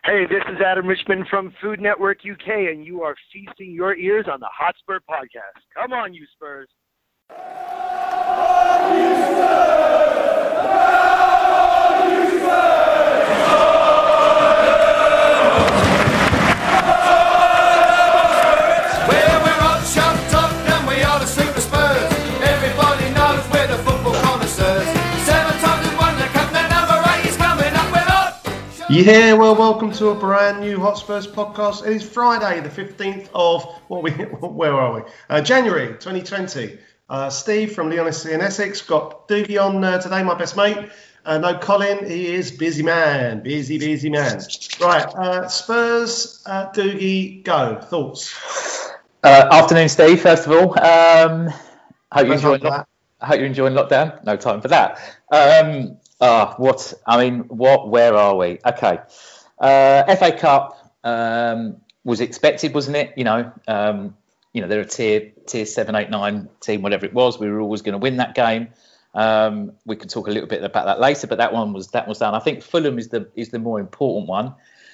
Hey, this is Adam Richmond from Food Network UK, and you are feasting your ears on the Hotspur Podcast. Come on, you Spurs. Yeah, well, welcome to a brand new Hotspurs podcast. It is Friday, the 15th of, January 2020. Steve from Leon SC in Essex. Got Doogie on today, my best mate. No Colin, he is busy man. Busy man. Right, Spurs, Doogie, go. Thoughts? Afternoon, Steve, first of all. Hope you're enjoying lockdown. No time for that. Where are we? Okay. FA Cup was expected, wasn't it? They're a tier 7, 8, 9 team, whatever it was. We were always going to win that game. We can talk a little bit about that later, but that was done. I think Fulham is the more important one.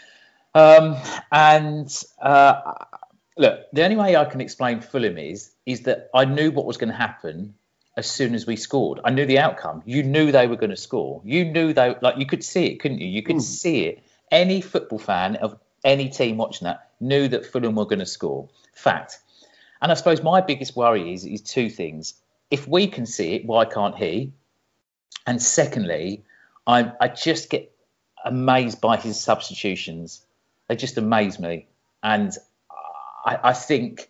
Look, the only way I can explain Fulham is that I knew what was going to happen as soon as we scored. I knew the outcome. You knew they were going to score. You knew you could see it, couldn't you? You could see it. Any football fan of any team watching that knew that Fulham were going to score. Fact. And I suppose my biggest worry is two things. If we can see it, why can't he? And secondly, I just get amazed by his substitutions. They just amaze me. And I think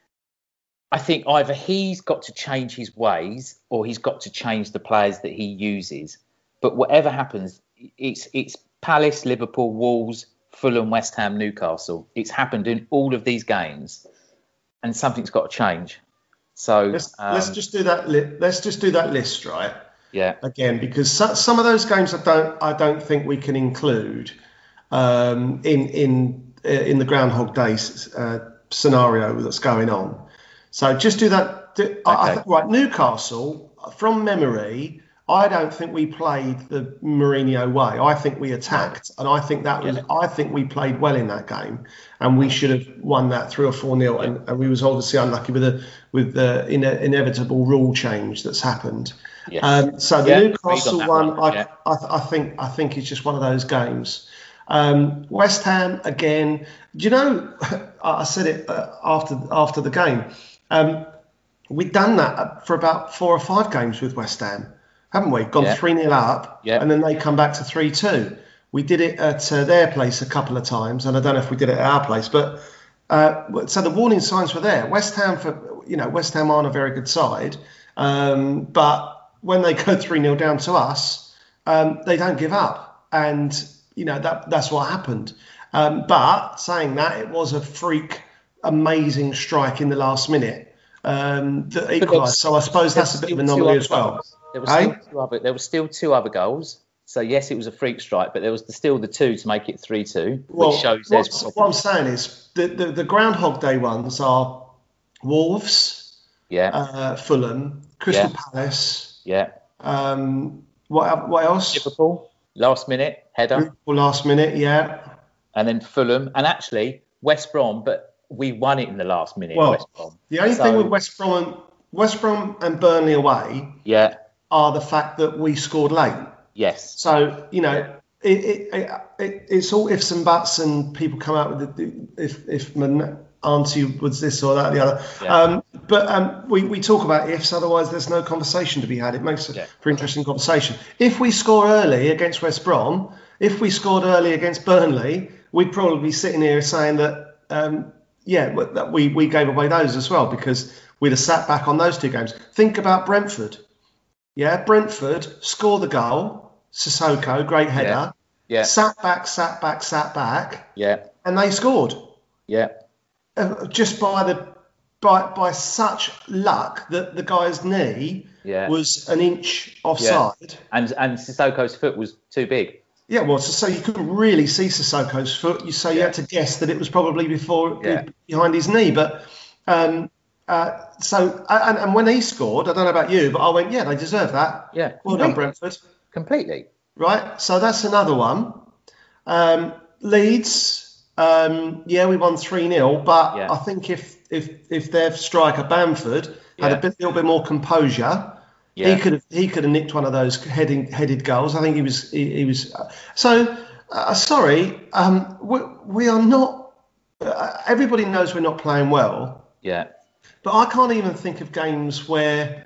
either he's got to change his ways or he's got to change the players that he uses. But whatever happens, it's Palace, Liverpool, Wolves, Fulham, West Ham, Newcastle. It's happened in all of these games, and something's got to change. So let's just do that. Let's just do that list, right? Yeah. Again, because some of those games I don't think we can include in the Groundhog Day scenario that's going on. So just do that. Okay. I think, right, Newcastle, from memory, I don't think we played the Mourinho way. I think we attacked, and I think I think we played well in that game, and we should have won that 3 or 4-0. And we was obviously unlucky with the inevitable rule change that's happened. Yes. So the Newcastle one, I think it's just one of those games. West Ham again. Do you know? I said it after the game. We've done that for about 4 or 5 games with West Ham, haven't we? Gone 3-0 up, and then they come back to 3-2. We did it at their place a couple of times, and I don't know if we did it at our place, but so the warning signs were there. West Ham aren't a very good side, but when they go 3-0 down to us, they don't give up, and that's what happened. But saying that, it was a freak, amazing strike in the last minute that equalised. So I suppose that's a bit of an anomaly as well. There were still 2 other goals. So yes, it was a freak strike, but there was still the 2 to make it 3-2, which shows what I'm saying is the Groundhog Day ones are Wolves, Fulham, Crystal Palace, what else? Liverpool, last minute header. Last minute, and then Fulham, and actually West Brom, but we won it in the last minute. Well, West Brom. The only thing with West Brom and Burnley away, are the fact that we scored late. Yes. So it's all ifs and buts, and people come out with if my auntie was this or that or the other. Yeah. But we talk about ifs, otherwise there's no conversation to be had. It makes for interesting conversation. If we score early against West Brom, if we scored early against Burnley, we'd probably be sitting here saying that that we gave away those as well, because we'd have sat back on those 2 games. Think about Brentford. Yeah, Brentford score the goal. Sissoko, great header. Yeah. Sat back. Yeah. And they scored. Yeah. Just by such luck that the guy's knee was an inch offside. Yeah. And Sissoko's foot was too big. Yeah, well, so you couldn't really see Sissoko's foot. You had to guess that it was probably behind his knee. But and when he scored, I don't know about you, but I went, they deserve that. Yeah, well done, Brentford. Completely. Right, so that's another one. Leeds, we won 3-0, but I think if their striker Bamford had a little bit more composure, he could have nicked one of those headed goals. I think he was. So sorry, we are not. Everybody knows we're not playing well. Yeah. But I can't even think of games where,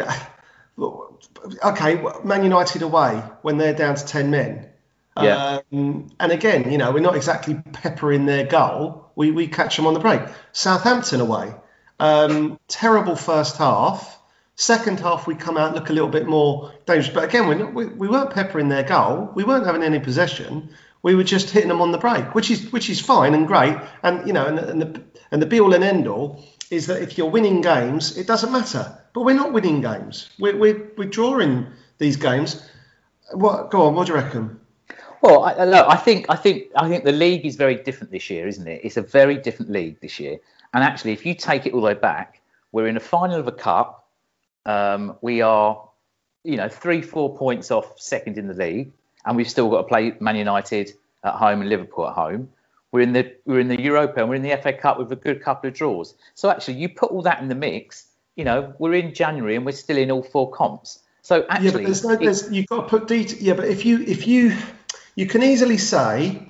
okay, Man United away when they're down to 10 men. Yeah. And again, we're not exactly peppering their goal. We catch them on the break. Southampton away, terrible first half. Second half, we come out, look a little bit more dangerous. But again, we weren't peppering their goal. We weren't having any possession. We were just hitting them on the break, which is fine and great. And and the be all and end all is that if you're winning games, it doesn't matter. But we're not winning games. We're drawing these games. Go on. What do you reckon? Well, I think the league is very different this year, isn't it? It's a very different league this year. And actually, if you take it all the way back, we're in a final of a cup. We are, 3-4 points off second in the league, and we've still got to play Man United at home and Liverpool at home. We're in the Europa and we're in the FA Cup with a good couple of draws. So actually, you put all that in the mix. We're in January and we're still in all 4 comps. So actually, but you've got to put detail. Yeah, but if you can easily say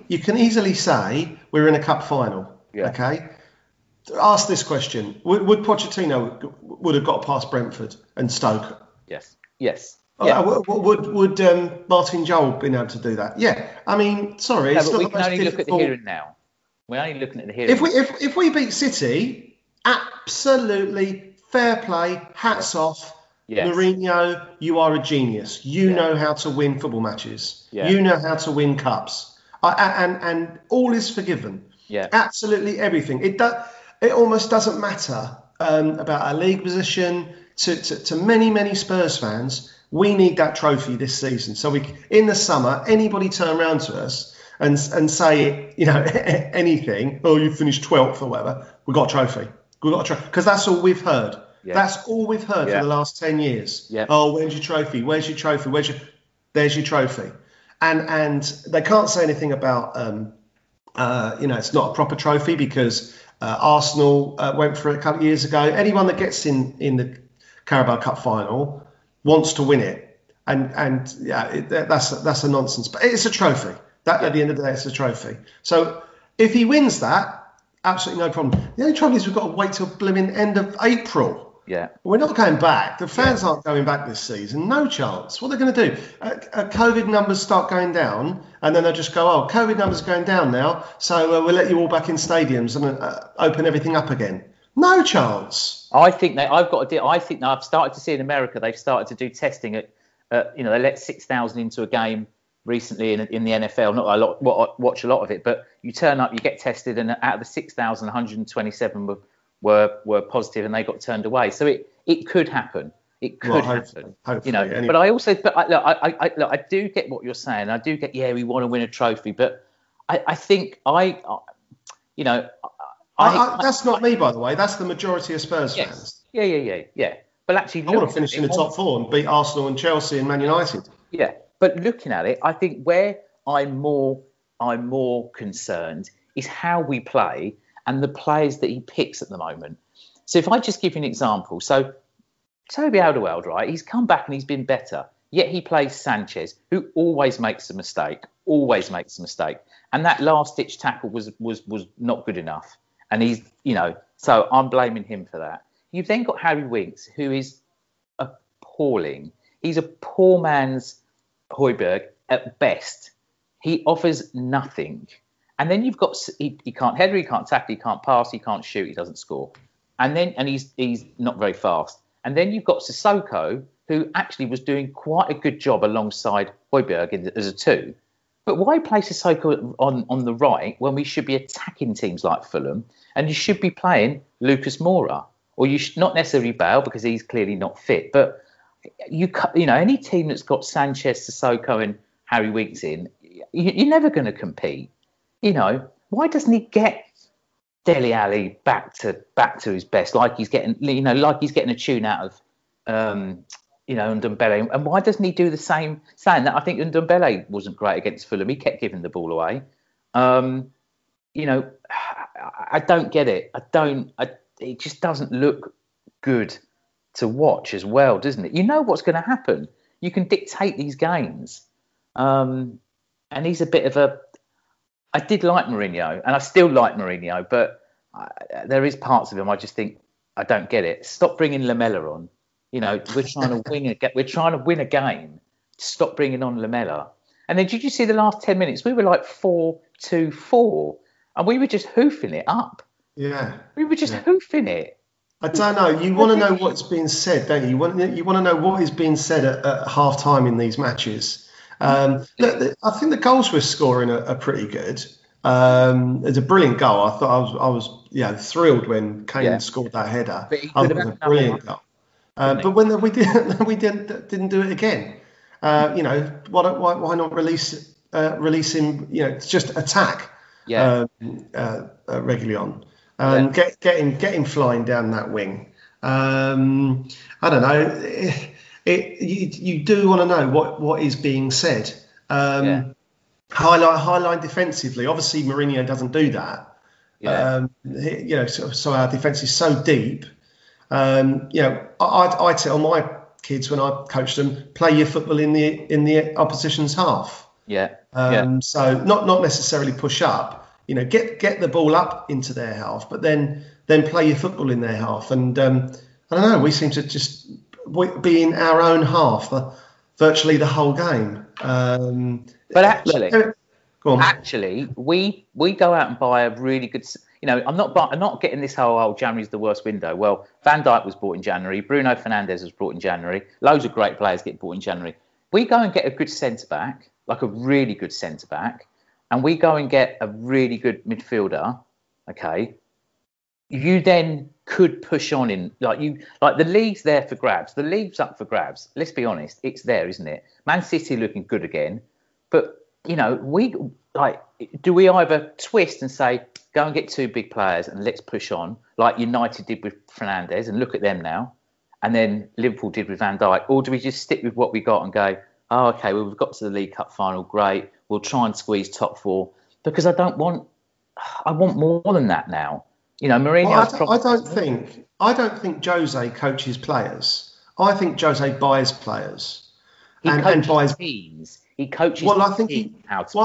we're in a cup final. Yeah. Okay. Ask this question: Would Pochettino would have got past Brentford and Stoke? Yes. Yes. Yeah. Would Martin Jol been able to do that? Yeah. I mean, sorry. No, but we can only look at the here and now. We're only looking at the here. If we beat City, absolutely fair play. Hats off. Yes. Mourinho, you are a genius. You know how to win football matches. Yeah. You know how to win cups. And all is forgiven. Yeah. Absolutely everything. It almost doesn't matter about our league position. To many Spurs fans, we need that trophy this season. So in the summer, anybody turn around to us and say, anything. Oh, you finished 12th or whatever. We got a trophy. Because that's all we've heard. Yeah. That's all we've heard for the last 10 years. Yeah. Oh, where's your trophy? Where's your trophy? There's your trophy. And they can't say anything about, it's not a proper trophy because Arsenal went for it a couple of years ago. Anyone that gets in the Carabao Cup final wants to win it. And that's a nonsense. But it's a trophy. At the end of the day, it's a trophy. So if he wins that, absolutely no problem. The only trouble is we've got to wait till blooming end of April. Yeah. We're not going back. The fans aren't going back this season. No chance. What are they going to do? COVID numbers start going down, and then they'll just go, COVID numbers are going down now, so we'll let you all back in stadiums and open everything up again. No chance. I think I've started to see in America, they've started to do testing at, they let 6,000 into a game recently in the NFL. Not a lot, watch a lot of it, but you turn up, you get tested, and out of the 6,000, 127 were positive, and they got turned away. So it could happen. It could happen. Hopefully, anyway. But I do get what you're saying. I do get, we want to win a trophy, but I think that's not me, by the way. That's the majority of Spurs fans. Yeah. But actually, I want to finish in the top 4 and beat Arsenal and Chelsea and Man United. Yeah, but looking at it, I think where I'm more concerned is how we play and the players that he picks at the moment. So if I just give you an example, so Toby Alderweireld, right? He's come back and he's been better. Yet he plays Sanchez, who always makes a mistake. And that last-ditch tackle was not good enough. And he's, so I'm blaming him for that. You've then got Harry Winks, who is appalling. He's a poor man's Højbjerg at best. He offers nothing. And then you've got, he can't header, he can't tackle, he can't pass, he can't shoot, he doesn't score. And he's not very fast. And then you've got Sissoko, who actually was doing quite a good job alongside Højbjerg as a 2. But why play Sissoko on the right when we should be attacking teams like Fulham? And you should be playing Lucas Moura, or you should not necessarily Bale because he's clearly not fit. But any team that's got Sanchez, Sissoko, and Harry Winks in, you're never going to compete. Why doesn't he get Dele Alli back to his best, like he's getting a tune out of Ndombele, and why doesn't he do the same? Saying that, I think Ndombele wasn't great against Fulham. He kept giving the ball away. You know, I don't get it. It just doesn't look good to watch as well, doesn't it? You know what's going to happen. You can dictate these games. And he's a bit of a... I did like Mourinho, and I still like Mourinho, but there is parts of him I just think, I don't get it. Stop bringing Lamela on. You know, we're trying to win a game. Stop bringing on Lamela. And then did you see the last 10 minutes? We were like 4-2-4, and we were just hoofing it up. Yeah. We were just hoofing it. I don't know. You want to know what's being said, don't you? You want to know what is being said at half time in these matches. Look, I think the goals we're scoring are pretty good. It's a brilliant goal. I thought I was thrilled when Kane scored that header. I thought it was a brilliant goal. But when we didn't do it again. Why not release him? You know, just attack. Reguilón. Get him flying down that wing. I don't know. You do want to know what is being said. Highlight defensively. Obviously, Mourinho doesn't do that. So our defence is so deep. I tell my kids when I coach them, play your football in the opposition's half. So not necessarily push up. You know, get the ball up into their half, but then play your football in their half. And I don't know, we seem to just be in our own half virtually the whole game. But actually, we go out and buy a really good. You know, I'm not getting this whole January's the worst window. Well, Van Dijk was bought in January. Bruno Fernandes was bought in January. Loads of great players get bought in January. We go and get a good centre back, like a really good centre back. And we go and get a really good midfielder, okay, you then could push on in like the league's there for grabs. The league's up for grabs. Let's be honest, it's there, isn't it? Man City looking good again, but you know, do we either twist and say go and get two big players and let's push on like United did with Fernandes and look at them now, and then Liverpool did with Van Dijk, or do we just stick with what we got and go, oh, okay, well, we've got to the League Cup final, great. We'll try and squeeze top four, because I want more than that now. You know, Mourinho. Well, I don't think Jose coaches players. I think Jose buys players. And buys teams. He coaches. Well, I think what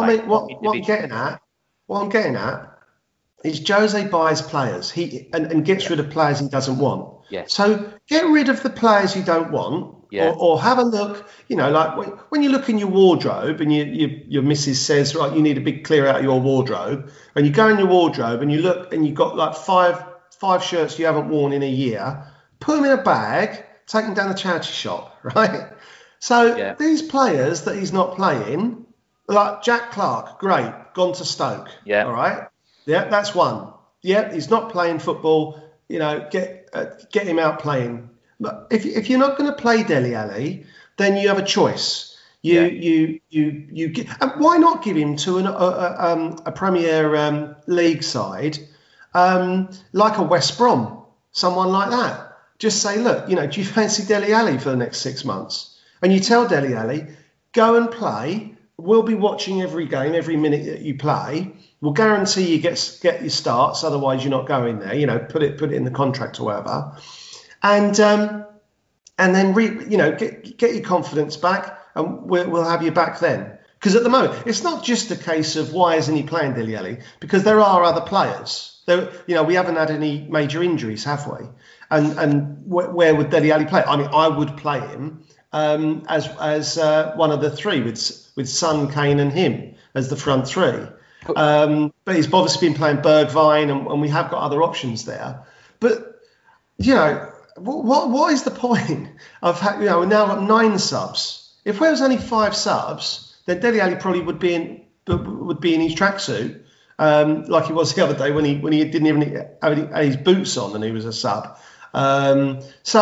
I'm getting at is Jose buys players. And gets rid of players he doesn't want. Yes. So get rid of the players you don't want. Yeah. Or have a look, you know, like when you look in your wardrobe and your missus says, right, you need a big clear out of your wardrobe, and you go in your wardrobe and you look and you've got like five shirts you haven't worn in a year, put them in a bag, take them down the charity shop, right? So these players that he's not playing, like Jack Clark, great, gone to Stoke, all right? Yeah, that's one. Yeah, he's not playing football, you know, get him out playing. But if you're not going to play Dele Alli, then you have a choice. You get, and why not give him to a Premier League side like a West Brom, someone like that. Just say, look, you know, do you fancy Dele Alli for the next 6 months? And you tell Dele Alli, go and play. We'll be watching every game, every minute that you play. We'll guarantee you get your starts. Otherwise, you're not going there. You know, put it in the contract or whatever. And then get your confidence back, and we'll have you back then. Because at the moment, it's not just a case of why isn't he playing Dele Alli, because there are other players. We haven't had any major injuries, have we? And where would Dele Alli play? I mean, I would play him as one of the three with Son, Kane, and him as the front three. But he's obviously been playing Bergwijn, and we have got other options there. But you know. What is the point of we've now got 9 subs? If there was only 5 subs, then Dele Alli probably would be in his tracksuit like he was the other day when he didn't even have his boots on and he was a sub. But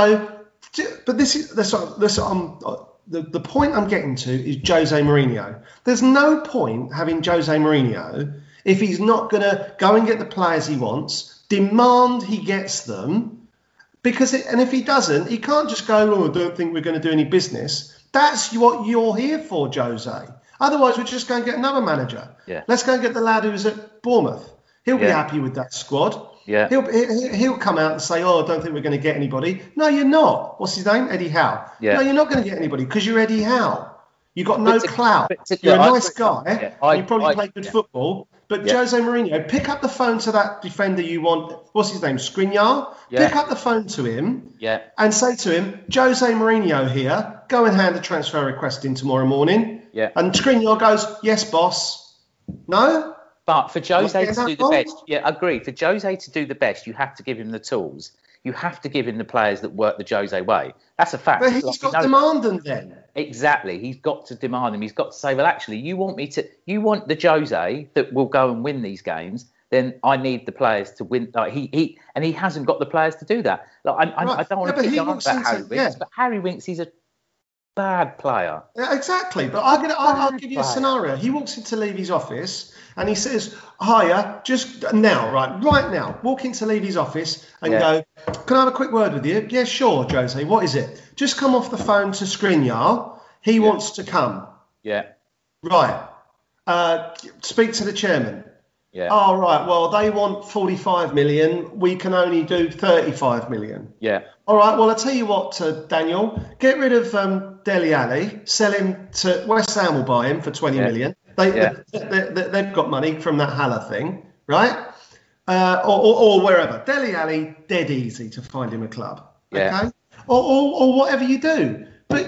the point I'm getting to is Jose Mourinho. There's no point having Jose Mourinho if he's not going to go and get the players he wants, demand he gets them. And if he doesn't, he can't just go, oh, I don't think we're going to do any business. That's what you're here for, Jose. Otherwise, we're just going to get another manager. Yeah. Let's go and get the lad who's at Bournemouth. He'll be Yeah. happy with that squad. Yeah. He'll come out and say, "Oh, I don't think we're going to get anybody." No, you're not. What's his name? Eddie Howe. Yeah. No, you're not going to get anybody because you're Eddie Howe. You've got no clout. but You're a I nice agree. guy. Yeah, You probably play good football. But Jose Mourinho, pick up the phone to that defender you want. What's his name? Skriniar? Yeah. Pick up the phone to him Yeah. and say to him, Jose Mourinho here, go and hand a transfer request in tomorrow morning. Yeah. And Skriniar goes, yes, boss. No? But for Jose to do the wrong? best, agree. For Jose to do the best, you have to give him the tools. You have to give him the players that work the Jose way. That's a fact. But he's got to demand them then. Exactly. He's got to demand them. He's got to say, well, actually, you want the Jose that will go and win these games, then I need the players to win. Like he hasn't got the players to do that. Like, I don't want to keep going on about Harry Winks, but Harry Winks is a bad player. Yeah, exactly. But I'll give you a scenario. He walks into Levy's office and he says, hiya, just now, right now, walk into Levy's office and go, can I have a quick word with you? Yeah, sure, Jose. What is it? Just come off the phone to Skriniar. He wants to come. Yeah. Right. Speak to the chairman. Yeah. Oh, right. Well, they want 45 million. We can only do 35 million. Yeah. All right. Well, I'll tell you what, Daniel, get rid of Dele Alli, sell him to West Ham will buy him for 20 million. They've got money from that Haller thing, right? Or wherever. Dele Alli, dead easy to find him a club. Yeah. Okay. Or whatever you do. But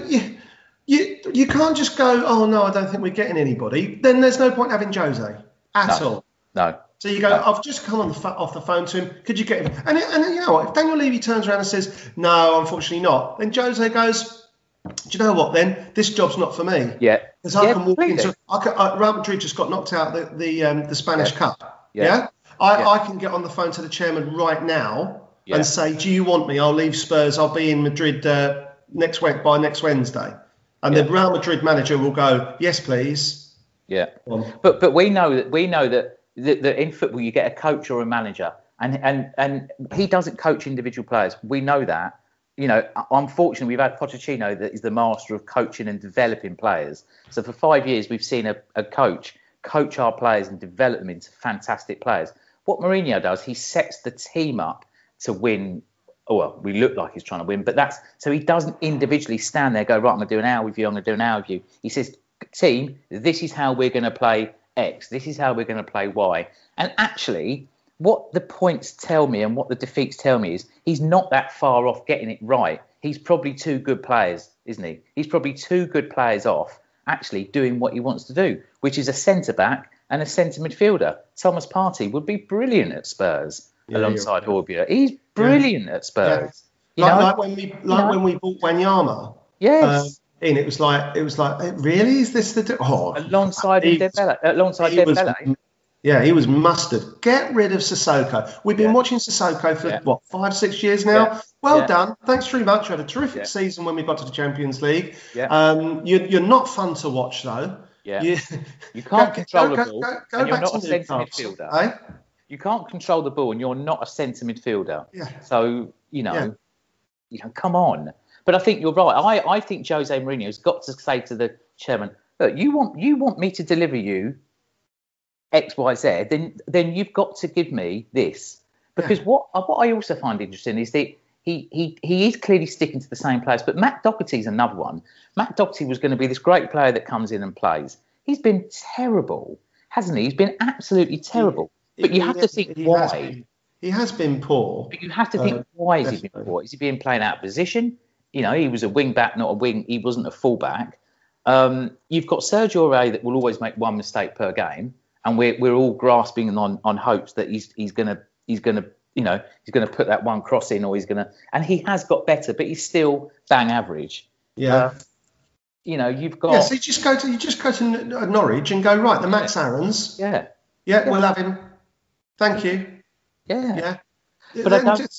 you can't just go, oh, no, I don't think we're getting anybody. Then there's no point having Jose at all. No. So you go, I've just come off the phone to him. Could you get him? And you know what? If Daniel Levy turns around and says, no, unfortunately not, then Jose goes, do you know what then? This job's not for me. Yeah. Because I can walk into... Real Madrid just got knocked out the Spanish Cup. Yeah? I can get on the phone to the chairman right now and say, do you want me? I'll leave Spurs. I'll be in Madrid by next Wednesday. And the Real Madrid manager will go, yes, please. Yeah. But we know that in football you get a coach or a manager, and he doesn't coach individual players. We know that. You know, unfortunately, we've had Pochettino that is the master of coaching and developing players. So for 5 years, we've seen a coach our players and develop them into fantastic players. What Mourinho does, he sets the team up to win. Well, we look like he's trying to win, but so he doesn't individually stand there and go, right, I'm going to do an hour with you, I'm going to do an hour with you. He says, team, this is how we're going to play X. This is how we're going to play Y. And actually, what the points tell me and what the defeats tell me is he's not that far off getting it right. He's probably two good players, isn't he? He's probably two good players off actually doing what he wants to do, which is a centre-back and a centre midfielder. Thomas Partey would be brilliant at Spurs alongside Højbjerg. He's brilliant at Spurs. Yeah. Like when we bought Wanyama. Yes. It was like, really? Is this alongside Dembele? Yeah, he was mustard. Get rid of Sissoko. We've been watching Sissoko for 5-6 years now. Yeah. Well done. Thanks very much. You had a terrific season when we got to the Champions League. Yeah. You're not fun to watch though. Yeah. You can't control the ball, and you're not a centre midfielder. Eh? You can't control the ball, and you're not a centre midfielder. Yeah. So come on. But I think you're right. I think Jose Mourinho's got to say to the chairman, look, you want me to deliver you X, Y, Z, then you've got to give me this. Because what I also find interesting is that he is clearly sticking to the same players. But Matt Doherty's another one. Matt Doherty was going to be this great player that comes in and plays. He's been terrible, hasn't he? He's been absolutely terrible. But you have to think why. He has been poor. But you have to think, why has he been poor? Is he being played out of position? You know, he was a wing back, not a wing. He wasn't a full back. You've got Sergio Aurier that will always make one mistake per game, and we're all grasping on hopes that he's going to put that one cross in, or and he has got better, but he's still bang average. Yeah. You've got. Yeah, so you just go to Norwich and go, right, the Max Aarons. Yeah. Yeah, we'll have him. Thank you. Yeah. But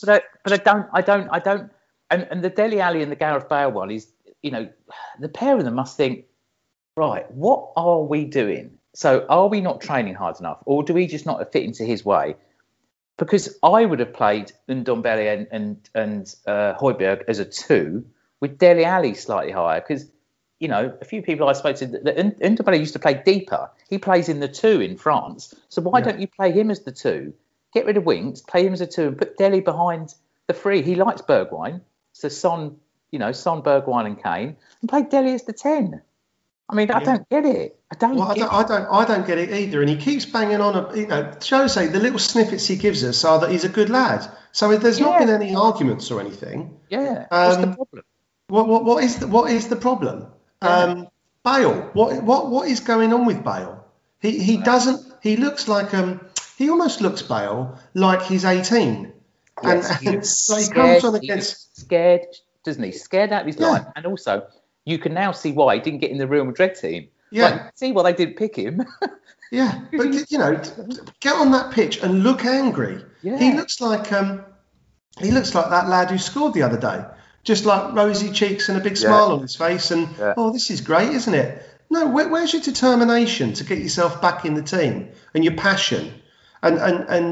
I don't. And the Dele Alli and the Gareth Bale one is, the pair of them must think, right, what are we doing? So are we not training hard enough, or do we just not fit into his way? Because I would have played Ndombele and Højbjerg as a 2 with Dele Alli slightly higher, because a few people I spoke to, Ndombele used to play deeper. He plays in the 2 in France. So why don't you play him as the 2? Get rid of Winks, play him as a 2, and put Dele behind the 3. He likes Bergwijn. So Son, Bergwijn and Kane, and play Dele as the 10. I mean, I don't get it. I don't get it either. And he keeps banging on. Jose, the little snippets he gives us are that he's a good lad. So there's not been any arguments or anything. Yeah. What's the problem? What is the problem? Yeah. Bale. What is going on with Bale? He doesn't. He looks like he almost looks, Bale, like he's 18. Yes, and so he comes on against scared, doesn't he? Scared out of his life. And also, you can now see why he didn't get in the Real Madrid team. Yeah. See why they didn't pick him. Yeah, but get on that pitch and look angry. Yeah. He looks like that lad who scored the other day. Just like rosy cheeks and a big smile on his face, and this is great, isn't it? No, where's your determination to get yourself back in the team, and your passion, and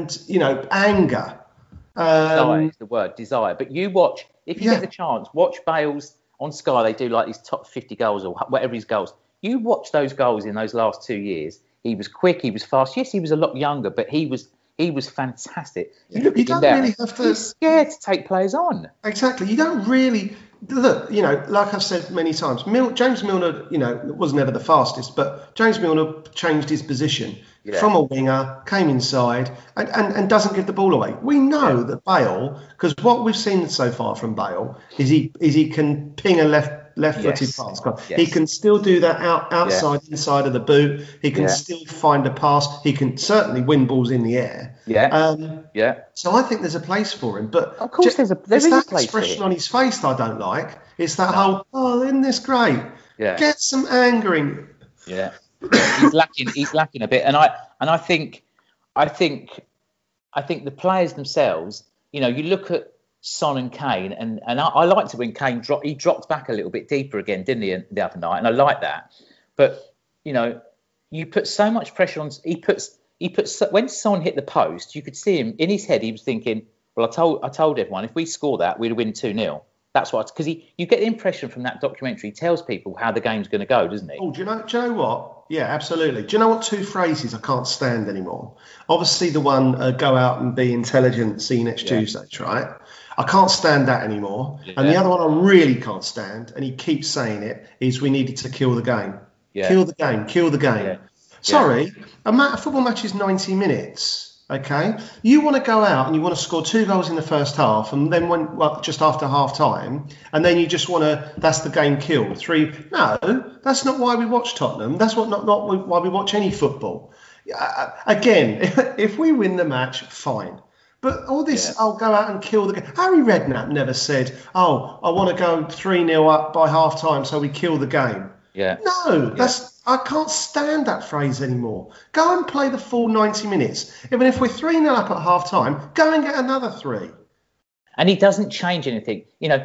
anger? Desire is the word, desire. But you watch, if you get the chance, watch Bale's on Sky. They do like these top 50 goals or whatever his goals. You watch those goals in those last 2 years. He was quick, he was fast. Yes, he was a lot younger, but he was fantastic. You don't really have to. He's scared to take players on. Exactly. You don't really look. Like I've said many times, James Milner, was never the fastest, but James Milner changed his position from a winger, came inside, and doesn't give the ball away. We know that Bale, because what we've seen so far from Bale is he can ping a left-footed pass. Yes. He can still do that outside, inside of the boot. He can still find a pass. He can certainly win balls in the air. So I think there's a place for him. But of course, there is a place for him. It's that expression on his face that I don't like. It's that whole, isn't this great? Yeah. Get some anger in. Yeah. He's lacking a bit, and I think the players themselves. You look at Son and Kane, and I liked it when Kane dropped back a little bit deeper again, didn't he, the other night? And I like that. But you put so much pressure on. He puts when Son hit the post, you could see him in his head. He was thinking, "Well, I told everyone if we score that, we'd win 2-0." That's what, because you get the impression from that documentary. He tells people how the game's going to go, doesn't he? Oh, do you know what? Yeah, absolutely. Do you know what 2 phrases I can't stand anymore? Obviously, the one go out and be intelligent, see you next Tuesday, right? I can't stand that anymore. Yeah. And the other one I really can't stand, and he keeps saying it, is we needed to kill the game. Yeah. Kill the game. Yeah. Sorry, a football match is 90 minutes. Okay, you want to go out and you want to score 2 goals in the first half, and then just after half time, and then you just want to. That's the game killed. 3. No, that's not why we watch Tottenham. That's not why we watch any football. Again, if we win the match, fine. But all this, I'll go out and kill the game. Harry Redknapp never said, "Oh, I want to go 3-0 up by half time, so we kill the game." Yeah. No, I can't stand that phrase anymore. Go and play the full 90 minutes. Even if we're 3-0 up at half time, go and get another 3. And he doesn't change anything.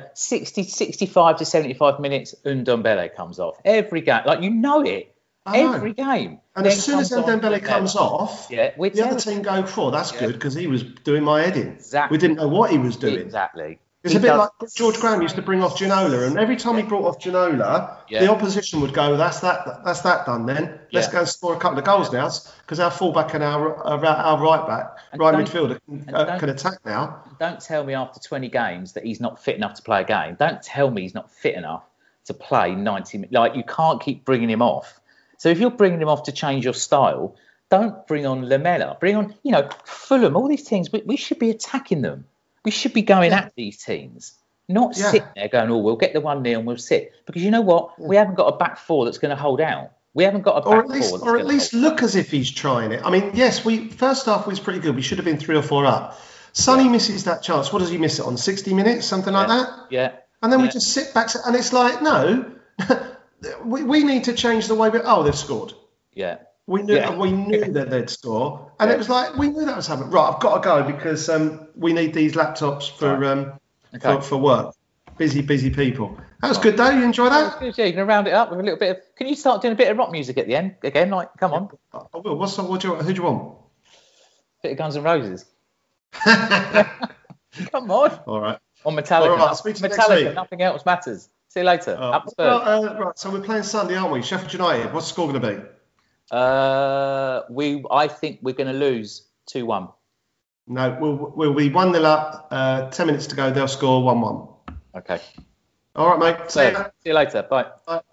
65 to 75 minutes, Ndombele comes off. Every game. It. Every game. And as soon as Ndombele comes off, the other team go, that's good, because he was doing my head in. Exactly. We didn't know what he was doing. Exactly. It's a bit like George Graham used to bring off Ginola, and every time he brought off Ginola, the opposition would go, that's that done then. Let's go and score a couple of goals now, because our fullback and our right back, midfielder can attack now. Don't tell me after 20 games that he's not fit enough to play a game. Don't tell me he's not fit enough to play 90 minutes. You can't keep bringing him off. So if you're bringing him off to change your style, don't bring on Lamela. Bring on, Fulham, all these teams. We should be attacking them. We should be going at these teams, not sitting there going, we'll get the 1-0 and we'll sit. Because you know what? We haven't got a back 4 that's going to hold out. We haven't got a back 4 or at least look as if he's trying it. I mean, yes, first half was pretty good. We should have been 3 or 4 up. Sonny misses that chance. What does he miss it on? 60 minutes, something like that? Yeah. And then we just sit back. And it's like, no, we need to change the way they've scored. Yeah. We knew that they'd score, and it was like we knew that was happening. Right, I've got to go because we need these laptops for work. Busy people. That was good though. You enjoy that? Good, yeah, you can round it up with a little bit of. Can you start doing a bit of rock music at the end again? Come on. I will. Who do you want? Bit of Guns N' Roses. Come on. All right. On Metallica. All right, I'll speak to you next week. Nothing else matters. See you later. Up Spurs. Right, so we're playing Sunday, aren't we? Sheffield United. What's the score going to be? I think we're going to lose 2-1. No, we'll be 1-0 up. 10 minutes to go. They'll score 1-1. Okay. All right, mate. See you later. Bye. Bye.